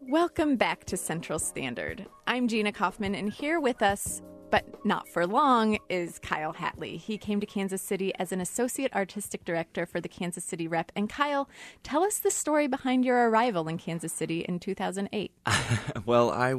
Welcome back to Central Standard. I'm Gina Kaufman, and here with us, but not for long, is Kyle Hatley. He came to Kansas City as an associate artistic director for the Kansas City Rep. And Kyle, tell us the story behind your arrival in Kansas City in 2008. Well, I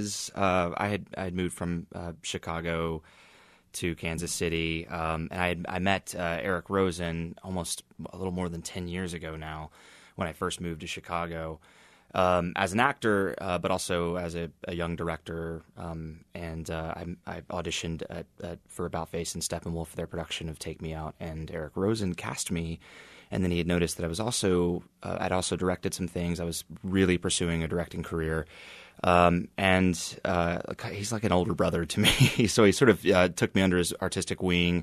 had moved from Chicago to Kansas City, and I met Eric Rosen almost a little more than 10 years ago now when I first moved to Chicago. As an actor, but also as a young director, and I auditioned for About Face and Steppenwolf for their production of Take Me Out, and Eric Rosen cast me, and then he had noticed that I'd also directed some things. I was really pursuing a directing career, and he's like an older brother to me, so he sort of took me under his artistic wing.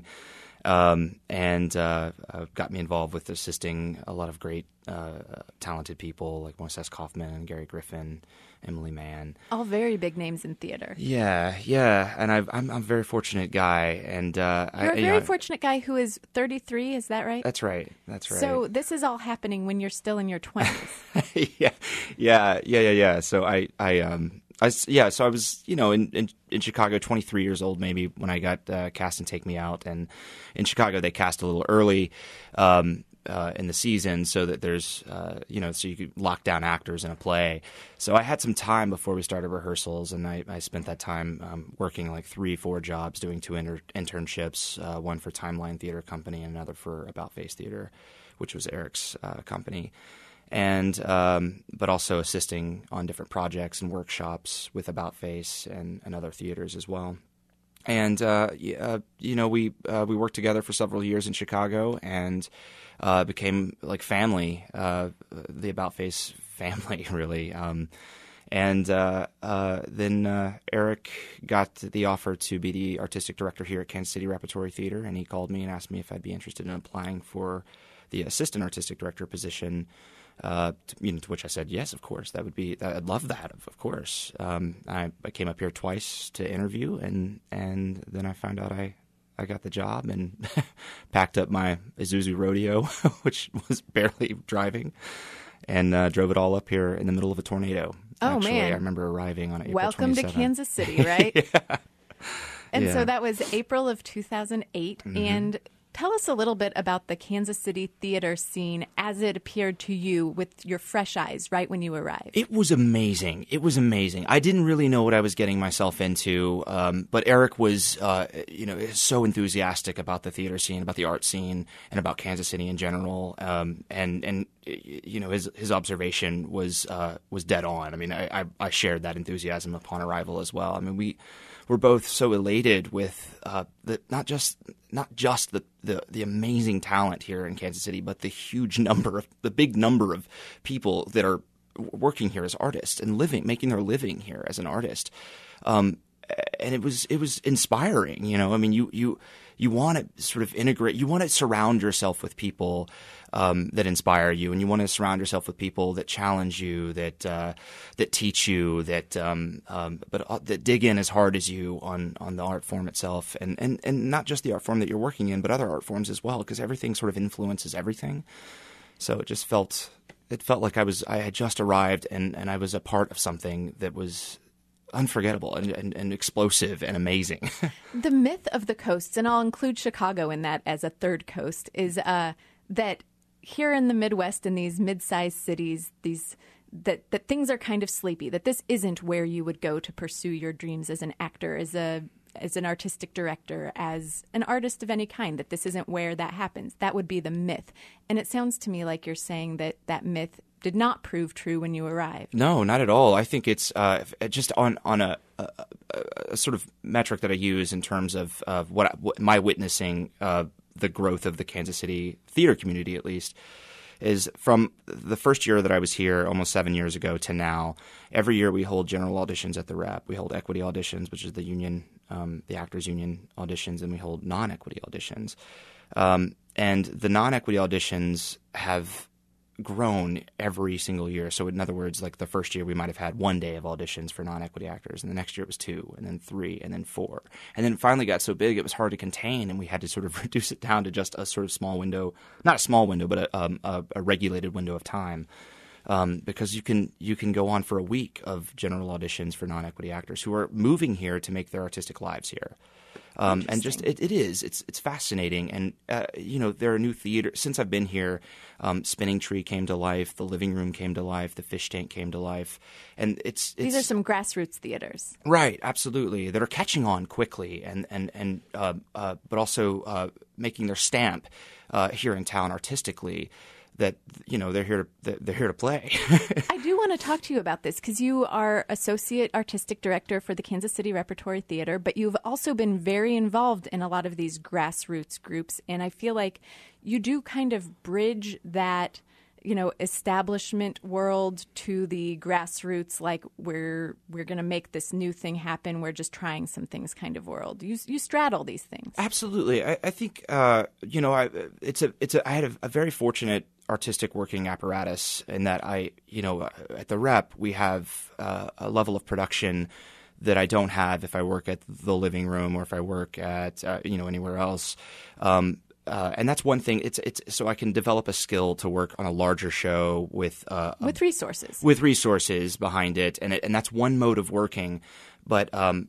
And got me involved with assisting a lot of great, talented people like Moises Kaufman and Gary Griffin, Emily Mann. All very big names in theater. Yeah. And I'm a very fortunate guy. And you're a very fortunate guy who is 33. Is that right? That's right. So this is all happening when you're still in your 20s. Yeah. So I was, in Chicago, 23 years old maybe when I got cast in Take Me Out, and in Chicago they cast a little early in the season so that there's, so you could lock down actors in a play. So I had some time before we started rehearsals, and I spent that time working like 3-4 jobs, doing 2 internships, one for Timeline Theater Company and another for About Face Theater, which was Eric's company. And but also assisting on different projects and workshops with About Face and other theaters as well. And we worked together for several years in Chicago and became like family, the About Face family, really. Then Eric got the offer to be the artistic director here at Kansas City Repertory Theater, and he called me and asked me if I'd be interested in applying for the assistant artistic director position. To which I said yes, of course. I'd love that, of course. I came up here twice to interview, and then I found out I got the job and packed up my Isuzu Rodeo, which was barely driving, and drove it all up here in the middle of a tornado. Oh, Actually, man. I remember arriving on April Welcome 27th. to Kansas City, right? Yeah. And so that was April of 2008, Mm-hmm. and tell us a little bit about the Kansas City theater scene as it appeared to you with your fresh eyes right when you arrived. It was amazing. I didn't really know what I was getting myself into, but Eric was, so enthusiastic about the theater scene, about the art scene, and about Kansas City in general. His observation was dead on. I mean, I shared that enthusiasm upon arrival as well. I mean, we're both so elated with not just the amazing talent here in Kansas City, but the big number of people that are working here as artists and making their living here as an artist. And it was inspiring. I mean, you want to sort of integrate. You want to surround yourself with people that inspire you, and you want to surround yourself with people that challenge you, that teach you, but that dig in as hard as you on the art form itself, and not just the art form that you're working in, but other art forms as well, because everything sort of influences everything. So it just felt like I had just arrived, and I was a part of something that was unforgettable and explosive and amazing. The myth of the coasts, and I'll include Chicago in that as a third coast, is that here in the Midwest, in these mid-sized cities, that things are kind of sleepy, that this isn't where you would go to pursue your dreams as an actor, as an artistic director, as an artist of any kind, that this isn't where that happens. That would be the myth. And it sounds to me like you're saying that myth did not prove true when you arrived. No, not at all. I think it's just on a sort of metric that I use in terms of what my witnessing the growth of the Kansas City theater community, at least, is from the first year that I was here almost 7 years ago to now. Every year we hold general auditions at the Rep. We hold equity auditions, which is the union, the actors union auditions, and we hold non-equity auditions. And the non-equity auditions have grown every single year. So in other words, like the first year we might have had 1 day of auditions for non-equity actors, and the next year it was 2, and then 3, and then 4. And then it finally got so big it was hard to contain, and we had to sort of reduce it down to just a sort of small window, not a small window, but a regulated window of time because you can go on for a week of general auditions for non-equity actors who are moving here to make their artistic lives here. And just it's fascinating. And, there are new theaters. Since I've been here, Spinning Tree came to life, the Living Room came to life, the Fish Tank came to life. And these are some grassroots theaters. Right, absolutely, that are catching on quickly but also making their stamp here in town artistically. That they're here to play. I do want to talk to you about this because you are associate artistic director for the Kansas City Repertory Theater, but you've also been very involved in a lot of these grassroots groups, and I feel like you do kind of bridge that establishment world to the grassroots, like we're going to make this new thing happen, we're just trying some things kind of world. You straddle these things. Absolutely. I think I had a very fortunate artistic working apparatus in that at the Rep we have a level of production that I don't have if I work at the Living Room or if I work at anywhere else. And that's one thing. It's so I can develop a skill to work on a larger show with resources behind it, and that's one mode of working. But I'm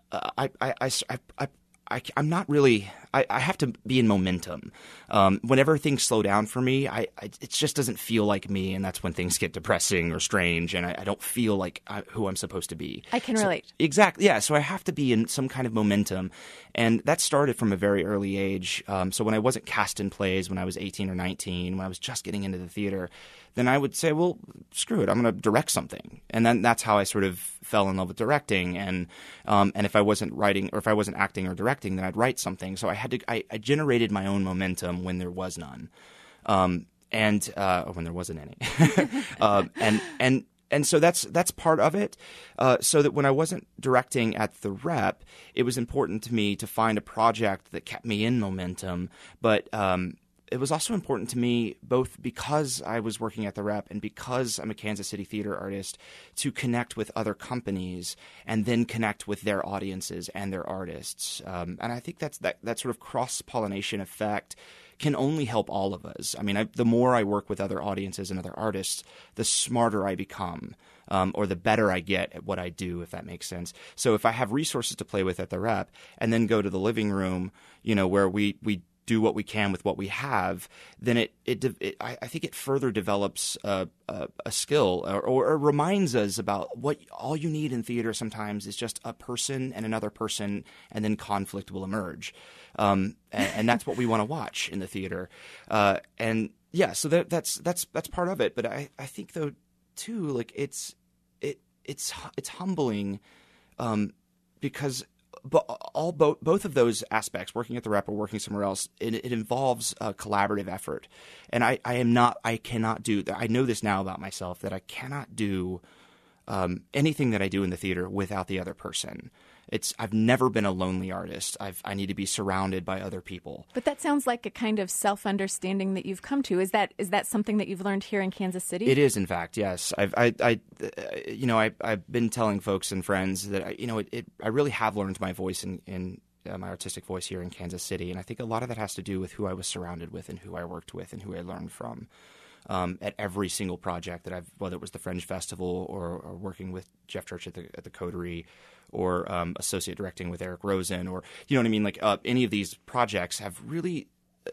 not really. I have to be in momentum. Whenever things slow down for me, it just doesn't feel like me, and that's when things get depressing or strange, and I don't feel like who I'm supposed to be. I can relate. Exactly. Yeah. So I have to be in some kind of momentum, and that started from a very early age. So when I wasn't cast in plays, when I was 18 or 19, when I was just getting into the theater, then I would say, well, screw it, I'm going to direct something. And then that's how I sort of fell in love with directing. And if I wasn't writing or if I wasn't acting or directing, then I'd write something. So I generated my own momentum when there was none. Or when there wasn't any. And so that's part of it. So that when I wasn't directing at the Rep, it was important to me to find a project that kept me in momentum. But it was also important to me, both because I was working at the Rep and because I'm a Kansas City theater artist, to connect with other companies and then connect with their audiences and their artists. And I think that sort of cross-pollination effect can only help all of us. I mean, the more I work with other audiences and other artists, the smarter I become, or the better I get at what I do, if that makes sense. So if I have resources to play with at the Rep and then go to the Living Room, where we do what we can with what we have, then I think it further develops a skill or reminds us about what all you need in theater sometimes is just a person and another person, and then conflict will emerge. And that's what we want to watch in the theater. And yeah, so that's part of it. But I think though too, like it's humbling, because both of those aspects, working at the Rep or working somewhere else, it involves a collaborative effort. And I cannot do that. I know this now about myself, that I cannot do anything that I do in the theater without the other person. I've never been a lonely artist. I need to be surrounded by other people. But that sounds like a kind of self-understanding that you've come to. Is that something that you've learned here in Kansas City? It is, in fact, yes. I've been telling folks and friends that I really have learned my voice in my artistic voice here in Kansas City, and I think a lot of that has to do with who I was surrounded with and who I worked with and who I learned from. At every single project that whether it was the Fringe Festival or working with Jeff Church at the Coterie, or associate directing with Eric Rosen, or you know what I mean, like any of these projects have really,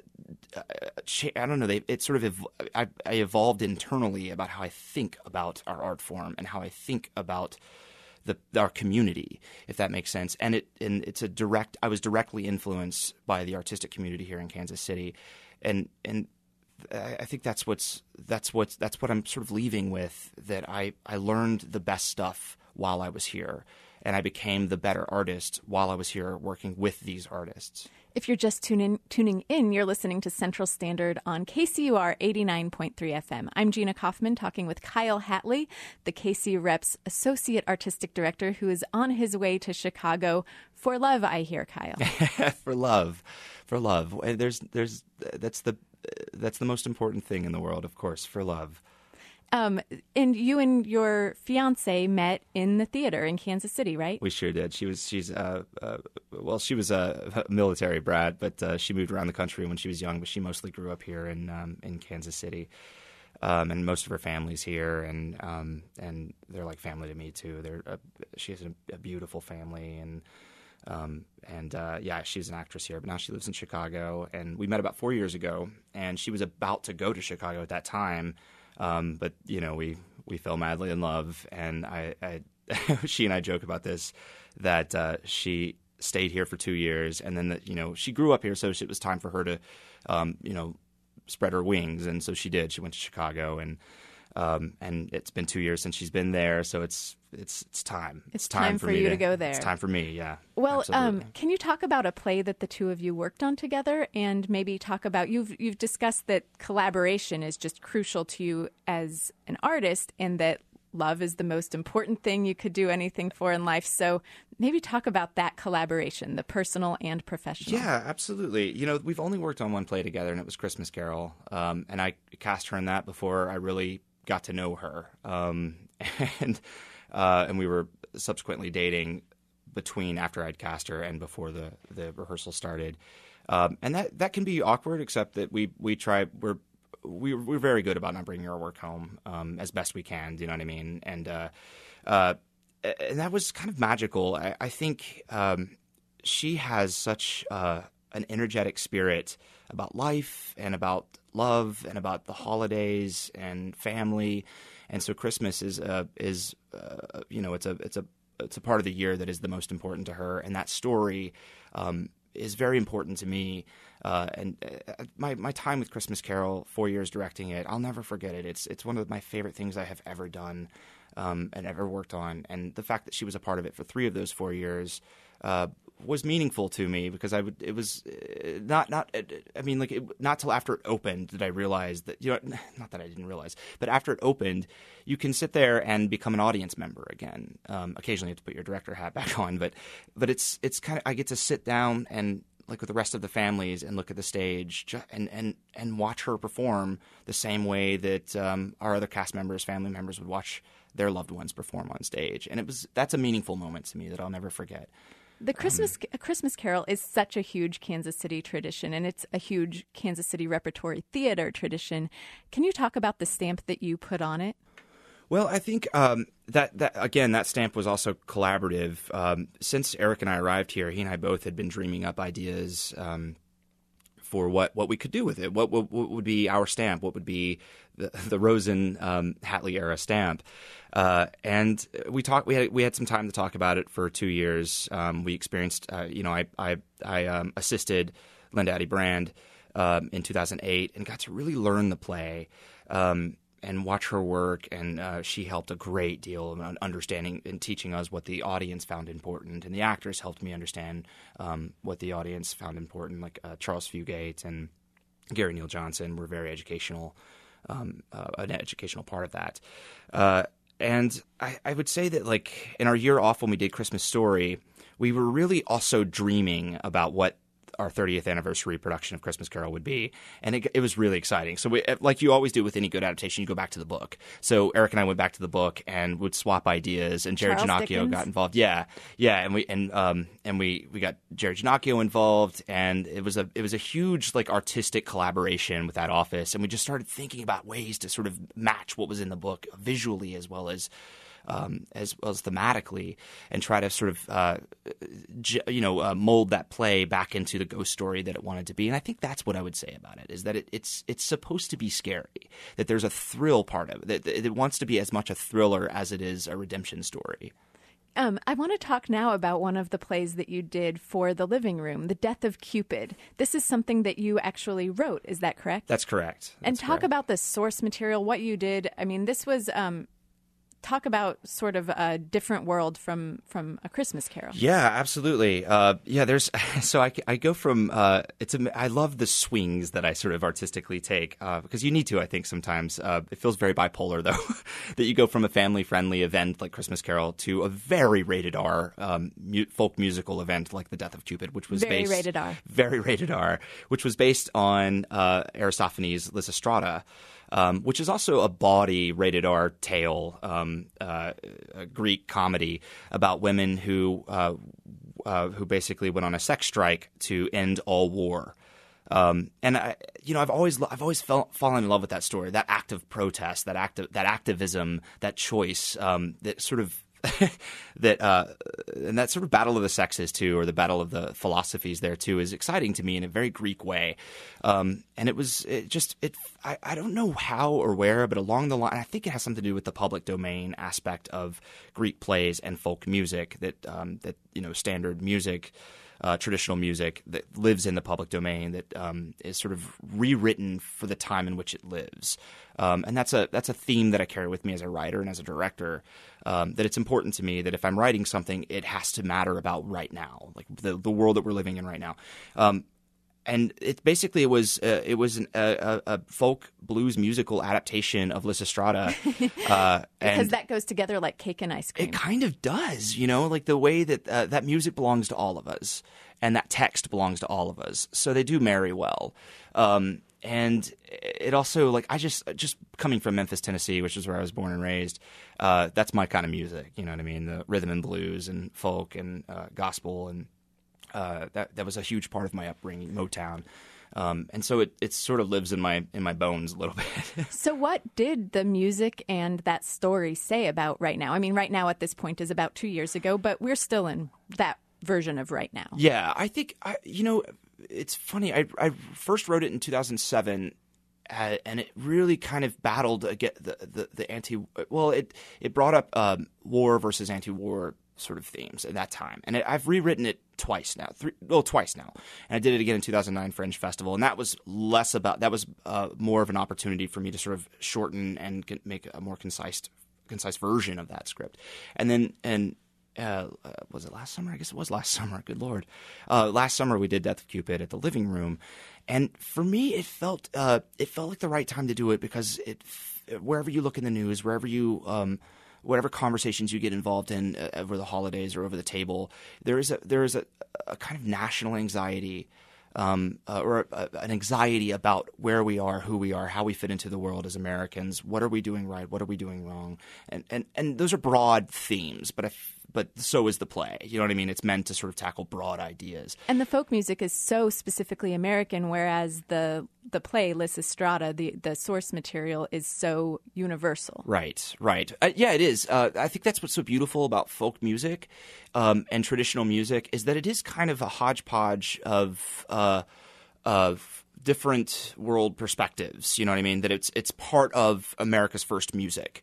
I don't know, I evolved internally about how I think about our art form and how I think about our community, if that makes sense. And I was directly influenced by the artistic community here in Kansas City, and I think that's what I'm sort of leaving with, that I learned the best stuff while I was here, and I became the better artist while I was here working with these artists. If you're just tuning in, you're listening to Central Standard on KCUR 89.3 FM. I'm Gina Kaufman, talking with Kyle Hatley, the KC Rep's Associate Artistic Director, who is on his way to Chicago for love, I hear, Kyle. For love. That's the most important thing in the world, of course, for love. And you and your fiance met in the theater in Kansas City, right? We sure did. She was a military brat, but she moved around the country when she was young. But she mostly grew up here in Kansas City. and most of her family's here, and they're like family to me too. She has a beautiful family, and she's an actress here, but now she lives in Chicago. And we met about 4 years ago, and she was about to go to Chicago at that time, but we fell madly in love, and she and I joke about this, that she stayed here for 2 years, and then she grew up here, so it was time for her to spread her wings, and so she did. She went to Chicago, and it's been 2 years since she's been there, so it's time. It's time for you to go there. It's time for me, yeah. Well, can you talk about a play that the two of you worked on together, and maybe talk about you've discussed that collaboration is just crucial to you as an artist, and that love is the most important thing you could do anything for in life. So maybe talk about that collaboration, the personal and professional. Yeah, absolutely. We've only worked on one play together, and it was Christmas Carol. And I cast her in that before I really got to know her. And we were subsequently dating after I'd cast her and before the rehearsal started. And that can be awkward, except that we try. We're very good about not bringing our work home as best we can. Do you know what I mean? And that was kind of magical. I think she has such an energetic spirit about life and about love and about the holidays and family. And so Christmas is it's a part of the year that is the most important to her. And that story is very important to me. My time with Christmas Carol, 4 years directing it, I'll never forget it. It's one of my favorite things I have ever done and ever worked on. And the fact that she was a part of it for 3 of those 4 years was meaningful to me, because not till after it opened did I realize that, not that I didn't realize, but after it opened, you can sit there and become an audience member again. Occasionally you have to put your director hat back on, but it's kind of, I get to sit down and like with the rest of the families and look at the stage and watch her perform the same way that our other cast members, family members would watch their loved ones perform on stage. And that's a meaningful moment to me that I'll never forget. The Christmas Carol is such a huge Kansas City tradition, and it's a huge Kansas City repertory theater tradition. Can you talk about the stamp that you put on it? Well, I think that stamp was also collaborative. Since Eric and I arrived here, he and I both had been dreaming up ideas for what we could do with it. What would be our stamp? What would be the Rosen Hatley era stamp? And we had some time to talk about it for 2 years. We experienced, I assisted Linda Addie Brand in 2008 and got to really learn the play and watch her work. And she helped a great deal of understanding and teaching us what the audience found important. And the actors helped me understand what the audience found important, like Charles Fugate and Gary Neal Johnson were very educational, an educational part of that. And I would say that, like, in our year off when we did Christmas Story, we were really also dreaming about what our 30th anniversary production of Christmas Carol would be. And it was really exciting. So like you always do with any good adaptation, you go back to the book. So Eric and I went back to the book and would swap ideas, and Jerry Ginocchio got involved. Yeah. And we got Jerry Ginocchio involved, and it was a huge like artistic collaboration with that office. And we just started thinking about ways to sort of match what was in the book visually as well as thematically, and try to sort of mold that play back into the ghost story that it wanted to be. And I think that's what I would say about it, is that it's supposed to be scary, that there's a thrill part of it, that it wants to be as much a thriller as it is a redemption story. I want to talk now about one of the plays that you did for the living room, The Death of Cupid. This is something that you actually wrote, is that correct? That's correct. And talk about the source material, what you did. I mean, this was talk about sort of a different world from A Christmas Carol. Yeah, absolutely. There's so I go from I love the swings that I sort of artistically take because you need to, I think, sometimes. It feels very bipolar though that you go from a family friendly event like Christmas Carol to a very rated R folk musical event like The Death of Cupid, which was very rated R, which was based on Aristophanes' Lysistrata. Which is also a bawdy rated R tale, a Greek comedy about women who basically went on a sex strike to end all war. And I've always fallen in love with that story, that act of protest, that activism, that choice, that sort of and that sort of battle of the sexes too, or the battle of the philosophies there too, is exciting to me in a very Greek way. And I don't know how or where, but along the line, I think it has something to do with the public domain aspect of Greek plays and folk music, that standard music. Traditional music that lives in the public domain, that is sort of rewritten for the time in which it lives, and that's a theme that I carry with me as a writer and as a director. That it's important to me that if I'm writing something, it has to matter about right now, like the world that we're living in right now. And it was a folk blues musical adaptation of Lysistrata. Because that goes together like cake and ice cream. It kind of does, like the way that that music belongs to all of us and that text belongs to all of us. So they do marry well. And it also, like, I just coming from Memphis, Tennessee, which is where I was born and raised, that's my kind of music, you know what I mean? The rhythm and blues and folk and gospel, and that was a huge part of my upbringing, Motown. And so it sort of lives in my bones a little bit. So what did the music and that story say about right now? I mean, right now at this point is about 2 years ago, but we're still in that version of right now. Yeah, I think, it's funny. I first wrote it in 2007, and it really kind of battled against the anti. Well, it brought up war versus anti-war sort of themes at that time, and I've rewritten it twice now. And I did it again in 2009 Fringe Festival, and that was more of an opportunity for me to sort of shorten and make a more concise version of that script, and. Was it last summer? I guess it was last summer. Good Lord. Last summer we did Death of Cupid at the Living Room. And for me, it felt like the right time to do it, because wherever you look in the news, wherever you, whatever conversations you get involved in over the holidays or over the table, there is a kind of national anxiety, or an anxiety about where we are, who we are, how we fit into the world as Americans. What are we doing right? What are we doing wrong? And those are broad themes, but so is the play. You know what I mean? It's meant to sort of tackle broad ideas. And the folk music is so specifically American, whereas the play Lysistrata, the source material, is so universal. Right. Yeah, it is. I think that's what's so beautiful about folk music and traditional music, is that it is kind of a hodgepodge of different world perspectives. You know what I mean? That it's part of America's first music.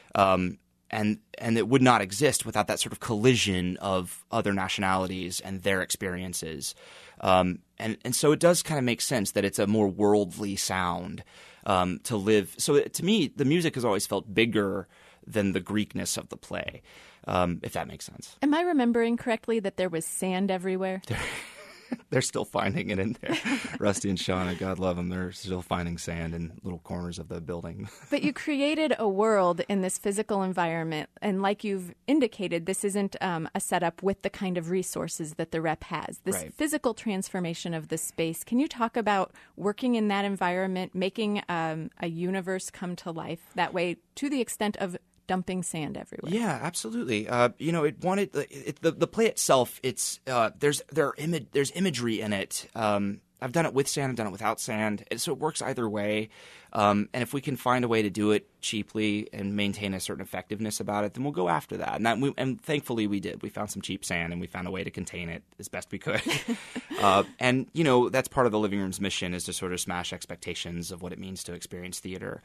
And it would not exist without that sort of collision of other nationalities and their experiences. And so it does kind of make sense that it's a more worldly sound to live. So to me, the music has always felt bigger than the Greekness of the play, if that makes sense. Am I remembering correctly that there was sand everywhere? They're still finding it in there. Rusty and Shauna, God love them, they're still finding sand in little corners of the building. But you created a world in this physical environment, and like you've indicated, this isn't a setup with the kind of resources that the Rep has. This Right. physical transformation of the space. Can you talk about working in that environment, making a universe come to life that way, to the extent of dumping sand everywhere? Yeah, absolutely. It wanted the play itself. It's there's imagery in it. I've done it with sand. I've done it without sand. So it works either way. And if we can find a way to do it cheaply and maintain a certain effectiveness about it, then we'll go after that. And thankfully we did. We found some cheap sand, and we found a way to contain it as best we could. And that's part of the Living Room's mission, is to sort of smash expectations of what it means to experience theater.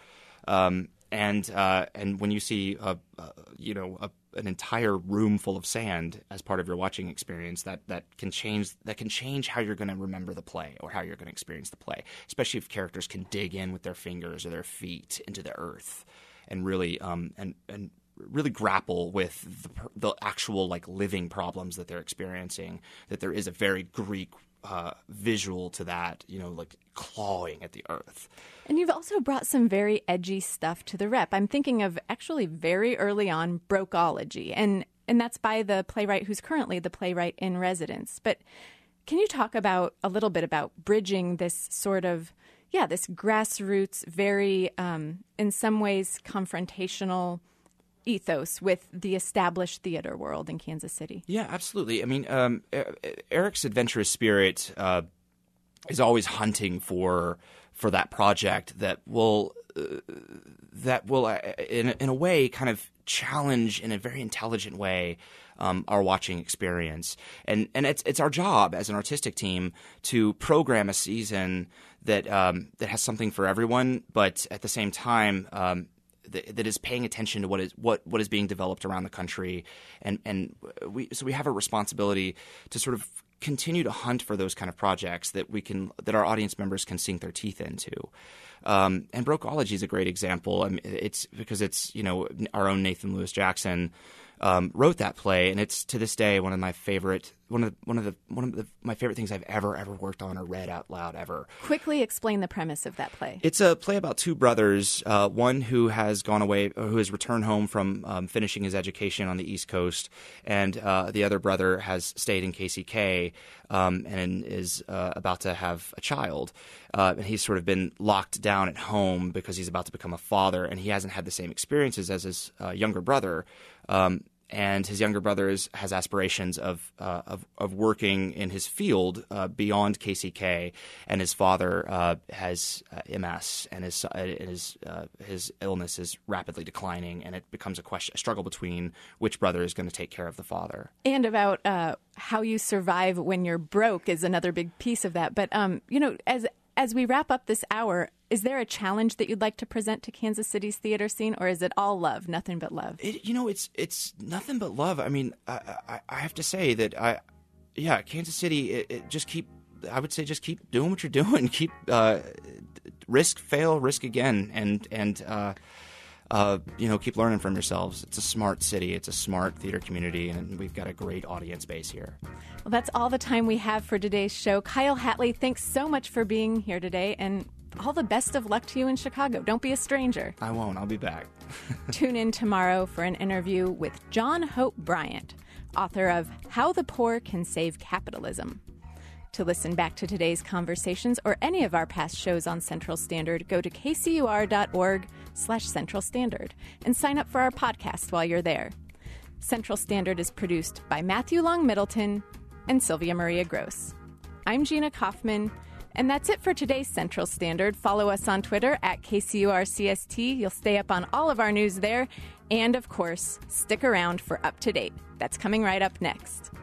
And when you see an entire room full of sand as part of your watching experience, that can change how you're going to remember the play or how you're going to experience the play, especially if characters can dig in with their fingers or their feet into the earth and really and really grapple with the actual like living problems that they're experiencing. That there is a very Greek visual to that, like clawing at the earth. And you've also brought some very edgy stuff to the Rep. I'm thinking of actually very early on Brokeology, and that's by the playwright who's currently the playwright in residence. But can you talk a little bit about bridging this sort of, this grassroots, very, in some ways, confrontational ethos with the established theater world in Kansas City? Yeah, absolutely. I mean, Eric's adventurous spirit is always hunting for that project that will in a way kind of challenge in a very intelligent way our watching experience. And it's our job as an artistic team to program a season that has something for everyone, but at the same time that is paying attention to what is being developed around the country, and we have a responsibility to sort of continue to hunt for those kind of projects that our audience members can sink their teeth into. And Brokeology is a great example. I mean, it's because it's our own Nathan Lewis Jackson wrote that play, and it's to this day one of my favorite my favorite things I've ever worked on or read out loud ever. Quickly explain the premise of that play. It's a play about two brothers, one who has gone away, who has returned home from finishing his education on the East Coast, and the other brother has stayed in KCK and is about to have a child. And he's sort of been locked down at home because he's about to become a father, and he hasn't had the same experiences as his younger brother. And his younger brother has aspirations of working in his field beyond KCK, and his father has MS, and his illness is rapidly declining, and it becomes a struggle between which brother is going to take care of the father. And about how you survive when you're broke is another big piece of that. But as we wrap up this hour, is there a challenge that you'd like to present to Kansas City's theater scene, or is it all love, nothing but love? It's nothing but love. I mean, I have to say that Kansas City, just keep doing what you're doing. Keep risk, fail, risk again, and keep learning from yourselves. It's a smart city. It's a smart theater community, and we've got a great audience base here. Well, that's all the time we have for today's show. Kyle Hatley, thanks so much for being here today, and all the best of luck to you in Chicago. Don't be a stranger. I won't. I'll be back. Tune in tomorrow for an interview with John Hope Bryant, author of How the Poor Can Save Capitalism. To listen back to today's conversations or any of our past shows on Central Standard, go to kcur.org/Central Standard and sign up for our podcast while you're there. Central Standard is produced by Matthew Long Middleton and Sylvia Maria Gross. I'm Gina Kaufman, and that's it for today's Central Standard. Follow us on Twitter at KCURCST. You'll stay up on all of our news there. And, of course, stick around for Up to Date. That's coming right up next.